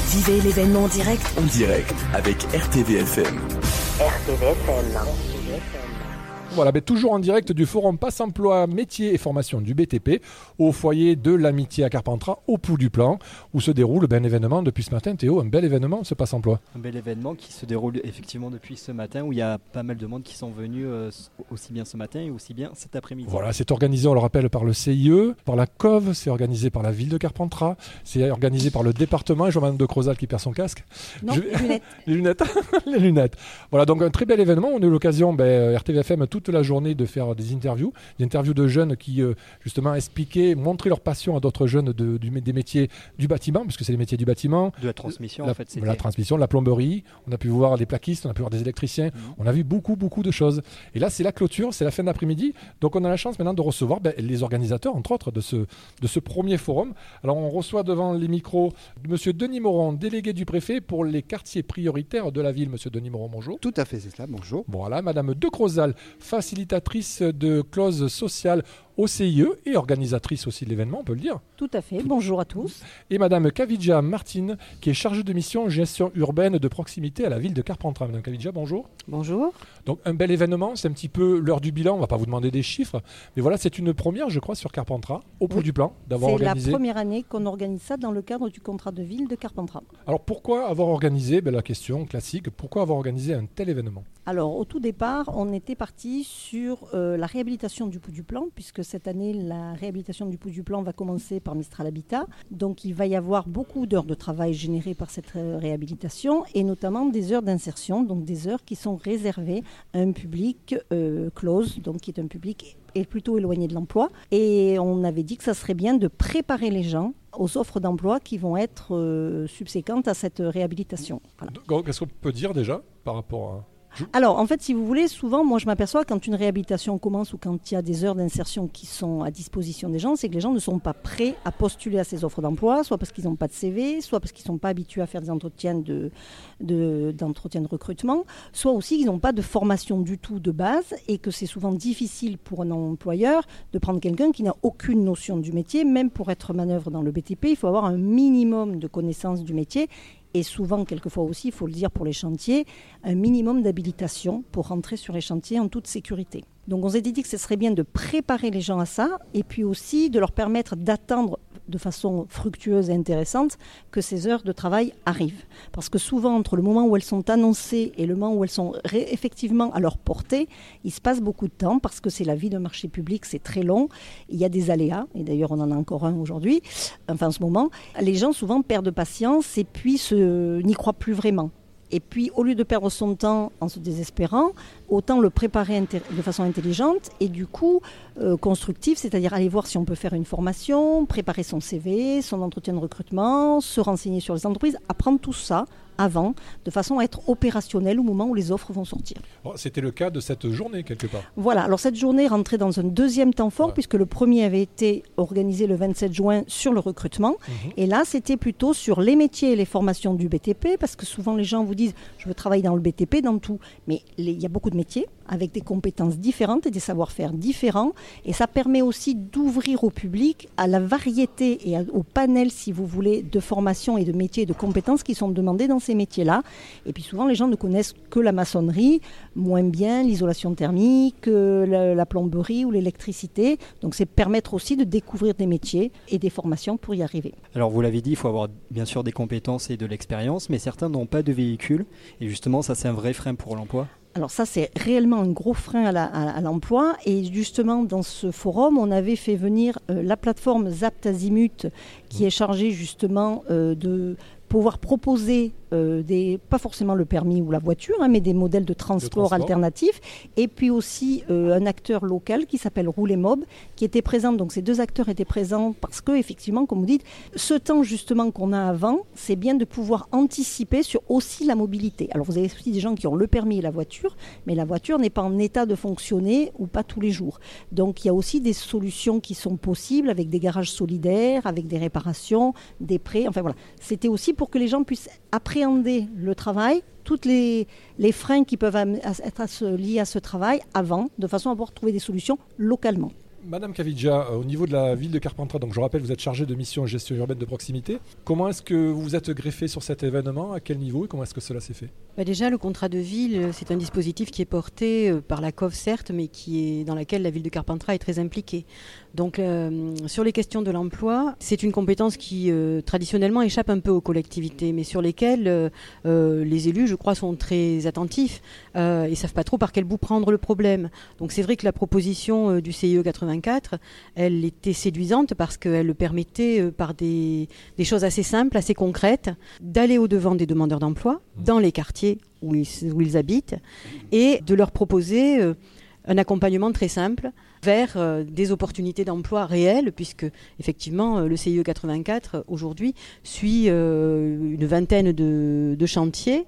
Vivez l'événement en direct avec RTVFM. Voilà, toujours en direct du forum Passe Emploi Métiers et Formation du BTP au foyer de l'Amitié à Carpentras au Pouls du Plan où se déroule un événement depuis ce matin. Théo, un bel événement ce Passe Emploi. Un bel événement qui se déroule effectivement depuis ce matin où il y a pas mal de monde qui sont venus aussi bien ce matin et aussi bien cet après-midi. Voilà, c'est organisé, on le rappelle, par le CIE, par la COV, c'est organisé par la ville de Carpentras, c'est organisé par le département. Et je vois Mme de Crozal qui perd son casque. Non, les lunettes. Les lunettes. Voilà, donc un très bel événement. On a eu l'occasion, RTVFM, toute la journée de faire des interviews de jeunes qui justement expliquaient, montraient leur passion à d'autres jeunes des métiers du bâtiment, puisque c'est les métiers du bâtiment. De la transmission, c'était. La transmission, la plomberie, on a pu voir des plaquistes, on a pu voir des électriciens, on a vu beaucoup de choses. Et là, c'est la clôture, c'est la fin d'après-midi, donc on a la chance maintenant de recevoir les organisateurs, entre autres, de ce premier forum. Alors on reçoit devant les micros M. Denis Moron, délégué du préfet pour les quartiers prioritaires de la ville. Monsieur Denis Moron, bonjour. Tout à fait, c'est cela, bonjour. Voilà, Madame de Crozal, facilitatrice de clauses sociales au CIE et organisatrice aussi de l'événement, on peut le dire. Tout à fait, bonjour à tous. Et Madame Kavidja Martine, qui est chargée de mission gestion urbaine de proximité à la ville de Carpentras. Madame Kavidja, bonjour. Bonjour. Donc un bel événement, c'est un petit peu l'heure du bilan, on ne va pas vous demander des chiffres, mais voilà, c'est une première, je crois, sur Carpentras, au Pouls du Plan, d'avoir organisé. C'est la première année qu'on organise ça dans le cadre du contrat de ville de Carpentras. Alors pourquoi avoir organisé, la question classique, pourquoi avoir organisé un tel événement ? Alors au tout départ, on était parti sur la réhabilitation du Pouls du Plan, puisque cette année, la réhabilitation du Pouls du Plan va commencer par Mistral Habitat. Donc il va y avoir beaucoup d'heures de travail générées par cette réhabilitation, et notamment des heures d'insertion, donc des heures qui sont réservées à un public close, donc qui est un public plutôt éloigné de l'emploi. Et on avait dit que ça serait bien de préparer les gens aux offres d'emploi qui vont être subséquentes à cette réhabilitation. Voilà. Qu'est-ce qu'on peut dire déjà par rapport à... Alors, en fait, si vous voulez, souvent, moi, je m'aperçois quand une réhabilitation commence ou quand il y a des heures d'insertion qui sont à disposition des gens, c'est que les gens ne sont pas prêts à postuler à ces offres d'emploi, soit parce qu'ils n'ont pas de CV, soit parce qu'ils ne sont pas habitués à faire des entretiens d'entretien de recrutement, soit aussi qu'ils n'ont pas de formation du tout de base et que c'est souvent difficile pour un employeur de prendre quelqu'un qui n'a aucune notion du métier. Même pour être manœuvre dans le BTP, il faut avoir un minimum de connaissances du métier. Et souvent, quelquefois aussi, il faut le dire pour les chantiers, un minimum d'habilitation pour rentrer sur les chantiers en toute sécurité. Donc on s'est dit que ce serait bien de préparer les gens à ça et puis aussi de leur permettre d'attendre de façon fructueuse et intéressante que ces heures de travail arrivent. Parce que souvent, entre le moment où elles sont annoncées et le moment où elles sont effectivement à leur portée, il se passe beaucoup de temps parce que c'est la vie d'un marché public, c'est très long. Il y a des aléas, et d'ailleurs on en a encore un aujourd'hui, en ce moment. Les gens souvent perdent patience et puis n'y croient plus vraiment. Et puis, au lieu de perdre son temps en se désespérant, autant le préparer de façon intelligente et du coup constructive, c'est-à-dire aller voir si on peut faire une formation, préparer son CV, son entretien de recrutement, se renseigner sur les entreprises, apprendre tout ça avant, de façon à être opérationnel au moment où les offres vont sortir. C'était le cas de cette journée, quelque part. Voilà, alors cette journée rentrait dans un deuxième temps fort, puisque le premier avait été organisé le 27 juin sur le recrutement. Et là, c'était plutôt sur les métiers et les formations du BTP, parce que souvent les gens vous disent « je veux travailler dans le BTP, dans tout ». Mais il y a beaucoup de métiers avec des compétences différentes et des savoir-faire différents. Et ça permet aussi d'ouvrir au public à la variété et au panel, si vous voulez, de formations et de métiers et de compétences qui sont demandés dans ces métiers-là. Et puis souvent, les gens ne connaissent que la maçonnerie, moins bien l'isolation thermique, la plomberie ou l'électricité. Donc c'est permettre aussi de découvrir des métiers et des formations pour y arriver. Alors vous l'avez dit, il faut avoir bien sûr des compétences et de l'expérience, mais certains n'ont pas de véhicule. Et justement, ça c'est un vrai frein pour l'emploi. Alors ça, c'est réellement un gros frein à l'emploi. Et justement, dans ce forum, on avait fait venir la plateforme Zapt Azimut, qui est chargée justement de pouvoir proposer pas forcément le permis ou la voiture, mais des modèles de transport alternatifs. Et puis aussi un acteur local qui s'appelle Roulemob, qui était présent. Donc ces deux acteurs étaient présents parce que, effectivement, comme vous dites, ce temps justement qu'on a avant, c'est bien de pouvoir anticiper sur aussi la mobilité. Alors vous avez aussi des gens qui ont le permis et la voiture, mais la voiture n'est pas en état de fonctionner ou pas tous les jours. Donc il y a aussi des solutions qui sont possibles avec des garages solidaires, avec des réparations, des prêts. Enfin voilà, c'était aussi pour que les gens puissent appréhender le travail, tous les freins qui peuvent être liés à ce travail avant, de façon à pouvoir trouver des solutions localement. Madame Caviggia, au niveau de la ville de Carpentras, donc je rappelle, vous êtes chargée de mission gestion urbaine de proximité. Comment est-ce que vous vous êtes greffé sur cet événement? À quel niveau et comment est-ce que cela s'est fait? Déjà, le contrat de ville, c'est un dispositif qui est porté par la COV, certes, mais dans laquelle la ville de Carpentras est très impliquée. Donc, sur les questions de l'emploi, c'est une compétence qui, traditionnellement, échappe un peu aux collectivités, mais sur lesquelles les élus, je crois, sont très attentifs et ne savent pas trop par quel bout prendre le problème. Donc, c'est vrai que la proposition du CIE 84, elle était séduisante parce qu'elle permettait, par des choses assez simples, assez concrètes, d'aller au-devant des demandeurs d'emploi dans les quartiers où ils habitent et de leur proposer un accompagnement très simple vers des opportunités d'emploi réelles, puisque effectivement le CIE 84 aujourd'hui suit une vingtaine de chantiers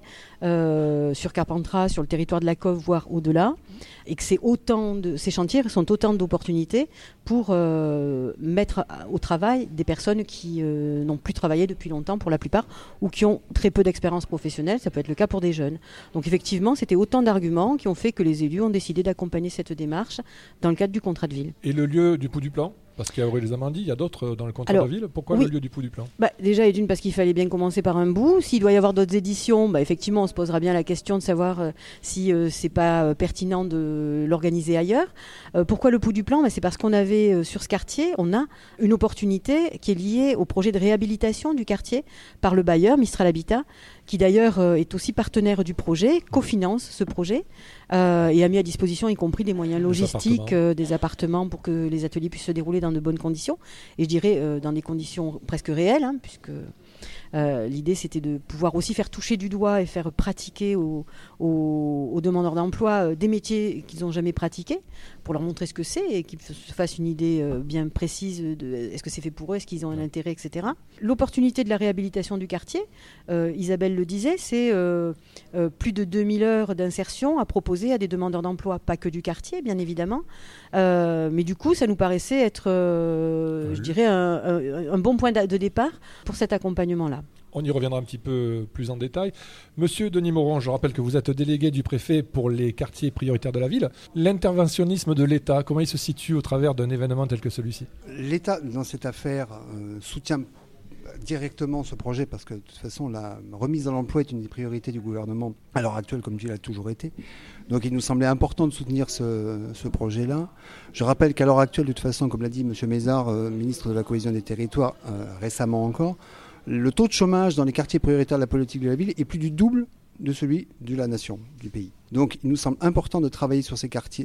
sur Carpentras, sur le territoire de la COV, voire au-delà, et que ces chantiers sont autant d'opportunités pour mettre au travail des personnes qui n'ont plus travaillé depuis longtemps pour la plupart, ou qui ont très peu d'expérience professionnelle. Ça peut être le cas pour des jeunes. Donc effectivement, c'était autant d'arguments qui ont fait que les élus ont décidé d'accompagner cette démarche dans le cadre du contrat de ville. Et le lieu du Pou du Plan? Parce qu'il y a Aurélie-les-Amandies, il y a d'autres dans le contrat de ville. Pourquoi le lieu du Pou du Plan? Déjà, et d'une, parce qu'il fallait bien commencer par un bout. S'il doit y avoir d'autres éditions, effectivement, on se posera bien la question de savoir si c'est pas pertinent de l'organiser ailleurs. Pourquoi le Pou du Plan? C'est parce qu'on avait sur ce quartier, on a une opportunité qui est liée au projet de réhabilitation du quartier par le bailleur Mistral Habitat, qui d'ailleurs est aussi partenaire du projet, cofinance ce projet et a mis à disposition y compris des moyens logistiques, des appartements pour que les ateliers puissent se dérouler dans de bonnes conditions, et je dirais dans des conditions presque réelles, puisque l'idée c'était de pouvoir aussi faire toucher du doigt et faire pratiquer aux demandeurs d'emploi des métiers qu'ils n'ont jamais pratiqués, pour leur montrer ce que c'est et qu'ils se fassent une idée bien précise de est-ce que c'est fait pour eux, est-ce qu'ils ont un intérêt, etc. L'opportunité de la réhabilitation du quartier, Isabelle le disait, c'est plus de 2000 heures d'insertion à proposer à des demandeurs d'emploi, pas que du quartier bien évidemment, mais du coup ça nous paraissait être je dirais un bon point de départ pour cet accompagnement-là. On y reviendra un petit peu plus en détail. Monsieur Denis Moron, je rappelle que vous êtes délégué du préfet pour les quartiers prioritaires de la ville. L'interventionnisme de l'État, comment il se situe au travers d'un événement tel que celui-ci? L'État, dans cette affaire, soutient directement ce projet parce que de toute façon la remise à l'emploi est une des priorités du gouvernement à l'heure actuelle, comme il l'a toujours été. Donc il nous semblait important de soutenir ce projet-là. Je rappelle qu'à l'heure actuelle, de toute façon, comme l'a dit M. Mézard, ministre de la Cohésion des Territoires, récemment encore, le taux de chômage dans les quartiers prioritaires de la politique de la ville est plus du double de celui de la nation, du pays. Donc il nous semble important de travailler sur ces quartiers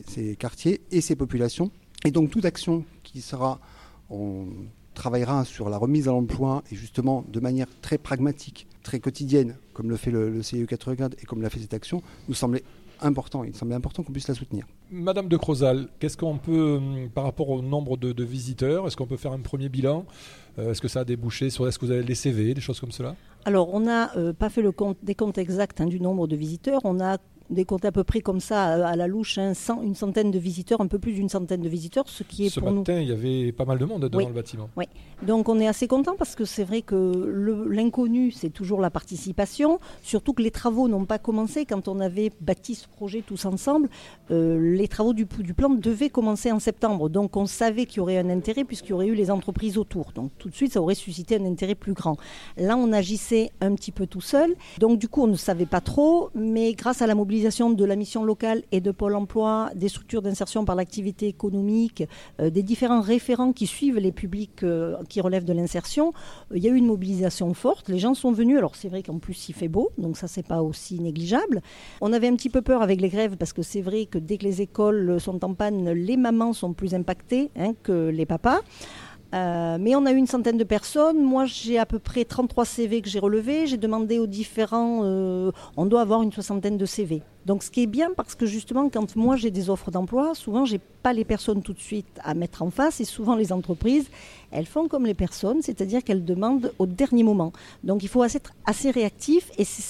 et ces populations. Et donc toute action qui sera, on travaillera sur la remise à l'emploi et justement de manière très pragmatique, très quotidienne, comme le fait le CIE 84 et comme l'a fait cette action, nous semblait important. Il semblait important qu'on puisse la soutenir. Madame de Crozal, qu'est-ce qu'on peut, par rapport au nombre de visiteurs, est-ce qu'on peut faire un premier bilan? Est-ce que ça a débouché sur, est-ce que vous avez des CV, des choses comme cela? Alors, on n'a pas fait des comptes exacts du nombre de visiteurs. On a décompté à peu près comme ça, à la louche, une centaine de visiteurs, un peu plus d'une centaine de visiteurs, ce qui est ce pour nous... Ce matin, il y avait pas mal de monde devant le bâtiment. Oui, donc on est assez content parce que c'est vrai que l'inconnu, c'est toujours la participation, surtout que les travaux n'ont pas commencé. Quand on avait bâti ce projet tous ensemble, les travaux du plan devaient commencer en septembre, donc on savait qu'il y aurait un intérêt puisqu'il y aurait eu les entreprises autour. Donc tout de suite, ça aurait suscité un intérêt plus grand. Là, on agissait un petit peu tout seul, donc du coup, on ne savait pas trop, mais grâce à la mobilisation de la mission locale et de Pôle emploi, des structures d'insertion par l'activité économique, des différents référents qui suivent les publics qui relèvent de l'insertion, il y a eu une mobilisation forte. Les gens sont venus. Alors c'est vrai qu'en plus il fait beau, donc ça c'est pas aussi négligeable. On avait un petit peu peur avec les grèves parce que c'est vrai que dès que les écoles sont en panne, les mamans sont plus impactées que les papas. Mais on a eu une centaine de personnes. Moi, j'ai à peu près 33 CV que j'ai relevés. J'ai demandé aux différents... on doit avoir une soixantaine de CV. Donc, ce qui est bien, parce que justement, quand moi j'ai des offres d'emploi, souvent, j'ai pas les personnes tout de suite à mettre en face. Et souvent, les entreprises, elles font comme les personnes, c'est-à-dire qu'elles demandent au dernier moment. Donc, il faut être assez réactif. Et c'est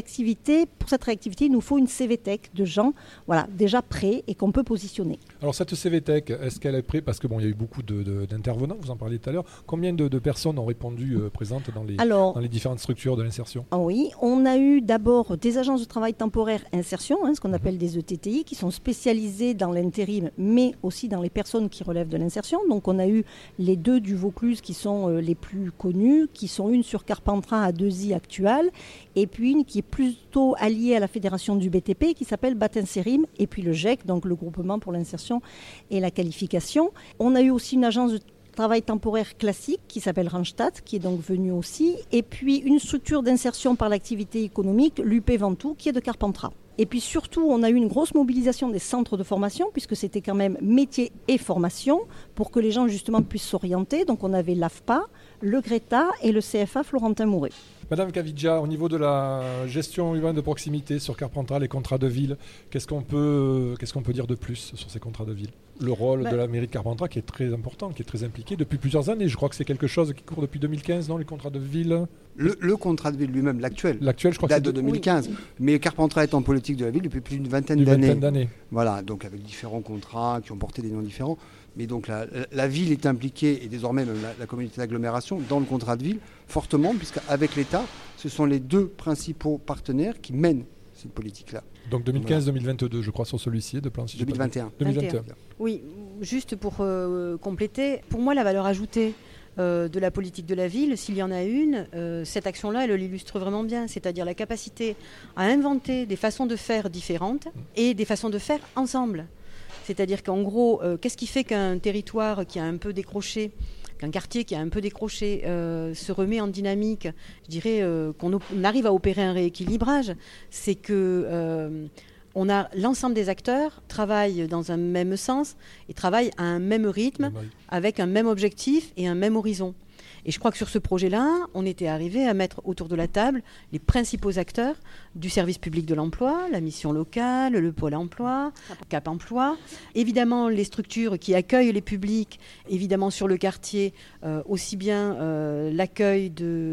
pour cette réactivité, il nous faut une CVTech de gens déjà prêts et qu'on peut positionner. Alors, cette CVTech, est-ce qu'elle est prête? Parce que il y a eu beaucoup d'intervenants, vous en parliez tout à l'heure. Combien de personnes ont répondu présentes dans les différentes structures de l'insertion? Oui, on a eu d'abord des agences de travail temporaire insertion d'insertion, ce qu'on appelle des ETTI, qui sont spécialisés dans l'intérim, mais aussi dans les personnes qui relèvent de l'insertion. Donc on a eu les 2 du Vaucluse qui sont les plus connus, qui sont une sur Carpentras à 2i actuelle, et puis une qui est plutôt alliée à la fédération du BTP, qui s'appelle Batinsérim, et puis le GEC, donc le groupement pour l'insertion et la qualification. On a eu aussi une agence de travail temporaire classique qui s'appelle Randstad, qui est donc venue aussi, et puis une structure d'insertion par l'activité économique, l'UP Ventoux, qui est de Carpentras. Et puis surtout, on a eu une grosse mobilisation des centres de formation, puisque c'était quand même métier et formation, pour que les gens justement puissent s'orienter. Donc on avait l'AFPA, le Greta et le CFA Florentin-Mouret. Madame Caviggia, au niveau de la gestion urbaine de proximité sur Carpentras, les contrats de ville, qu'est-ce qu'on peut dire de plus sur ces contrats de ville ? Le rôle de la mairie de Carpentras qui est très important, qui est très impliqué depuis plusieurs années. Je crois que c'est quelque chose qui court depuis 2015, non, les contrats de ville ? Le contrat de ville lui-même, l'actuel, je crois date que c'est de 2015. Oui. Mais Carpentras est en politique de la ville depuis plus d'une vingtaine d'années. Voilà, donc avec différents contrats qui ont porté des noms différents. Mais donc la ville est impliquée, et désormais même la communauté d'agglomération, dans le contrat de ville, fortement, puisqu'avec l'État, ce sont les 2 principaux partenaires qui mènent cette politique-là. Donc 2015-2022, je crois, sur celui-ci, de plan. Si 2021. 2021. Oui, juste pour compléter, pour moi, la valeur ajoutée de la politique de la ville, s'il y en a une, cette action-là, elle l'illustre vraiment bien, c'est-à-dire la capacité à inventer des façons de faire différentes et des façons de faire ensemble. C'est-à-dire qu'en gros, qu'est-ce qui fait qu'un territoire qui a un peu décroché, qu'un quartier qui a un peu décroché se remet en dynamique, je dirais qu'on arrive à opérer un rééquilibrage, c'est que on a l'ensemble des acteurs travaillent dans un même sens et travaillent à un même rythme, avec un même objectif et un même horizon. Et je crois que sur ce projet-là, on était arrivé à mettre autour de la table les principaux acteurs du service public de l'emploi, la mission locale, le pôle emploi, Cap Emploi, évidemment les structures qui accueillent les publics, évidemment sur le quartier, aussi bien l'accueil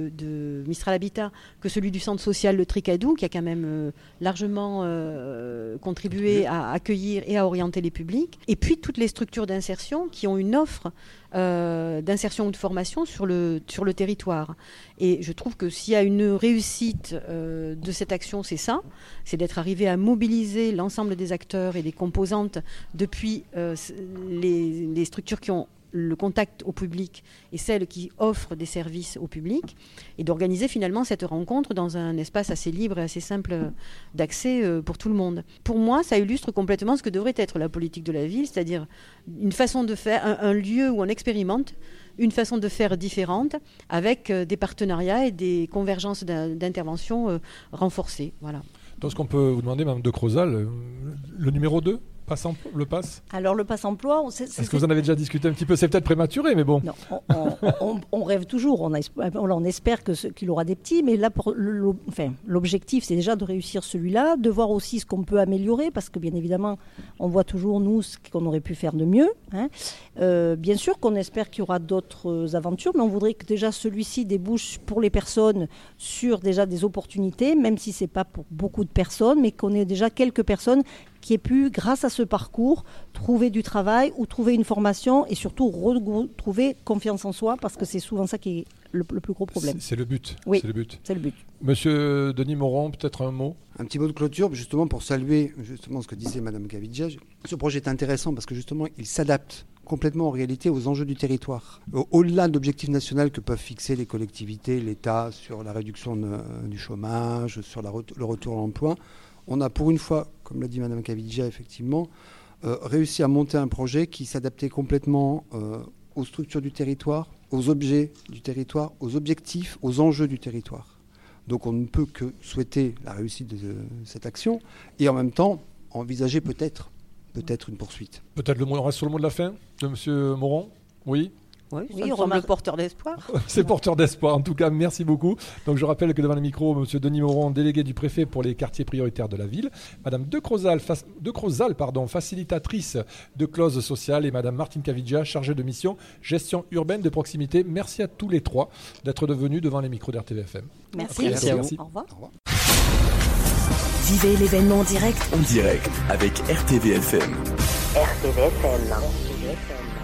de Mistral Habitat que celui du centre social Le Tricadou, qui a quand même largement contribué à accueillir et à orienter les publics, et puis toutes les structures d'insertion qui ont une offre d'insertion ou de formation sur le territoire. Et je trouve que s'il y a une réussite de cette action, c'est ça, c'est d'être arrivé à mobiliser l'ensemble des acteurs et des composantes depuis les structures qui ont le contact au public et celles qui offrent des services au public, et d'organiser finalement cette rencontre dans un espace assez libre et assez simple d'accès pour tout le monde. Pour moi, ça illustre complètement ce que devrait être la politique de la ville, c'est-à-dire une façon de faire, un lieu où on expérimente une façon de faire différente, avec des partenariats et des convergences d'intervention renforcées. Voilà. Donc, ce qu'on peut vous demander, Mme de Crozal, le numéro 2 le pass. Alors le pass emploi, est-ce que vous en avez déjà discuté un petit peu ? C'est peut-être prématuré, mais bon. Non, on rêve toujours. On espère qu'il aura des petits, mais là, l'objectif, c'est déjà de réussir celui-là, de voir aussi ce qu'on peut améliorer, parce que bien évidemment, on voit toujours nous ce qu'on aurait pu faire de mieux. Bien sûr qu'on espère qu'il y aura d'autres aventures, mais on voudrait que déjà celui-ci débouche pour les personnes sur déjà des opportunités, même si c'est pas pour beaucoup de personnes, mais qu'on ait déjà quelques personnes qui aient pu, grâce à ce parcours, trouver du travail ou trouver une formation et surtout retrouver confiance en soi, parce que c'est souvent ça qui est le plus gros problème. C'est le but. Oui, c'est le but. Monsieur Denis Moron, peut-être un mot ? Un petit mot de clôture, justement pour saluer justement ce que disait Mme Caviggia. Ce projet est intéressant parce que justement, il s'adapte complètement en réalité aux enjeux du territoire. Au-delà de l'objectif national que peuvent fixer les collectivités, l'État, sur la réduction du chômage, sur le retour à l'emploi, on a pour une fois, comme l'a dit Mme Caviggia, effectivement, réussi à monter un projet qui s'adaptait complètement aux structures du territoire, aux objets du territoire, aux objectifs, aux enjeux du territoire. Donc on ne peut que souhaiter la réussite de cette action et en même temps envisager peut-être une poursuite. Peut-être on reste sur le mot de la fin de M. Moron ? Oui. Oui, ça semble porteur d'espoir. C'est porteur d'espoir. En tout cas, merci beaucoup. Donc, je rappelle que devant le micro, M. Denis Moron, délégué du préfet pour les quartiers prioritaires de la ville, Mme de Crozal, facilitatrice de clauses sociales, et Mme Martine Caviggia, chargée de mission gestion urbaine de proximité. Merci à tous les trois d'être devenus devant les micros d'RTVFM. Merci à vous. Au revoir. Vivez l'événement en direct. En direct avec RTVFM. RTVFM.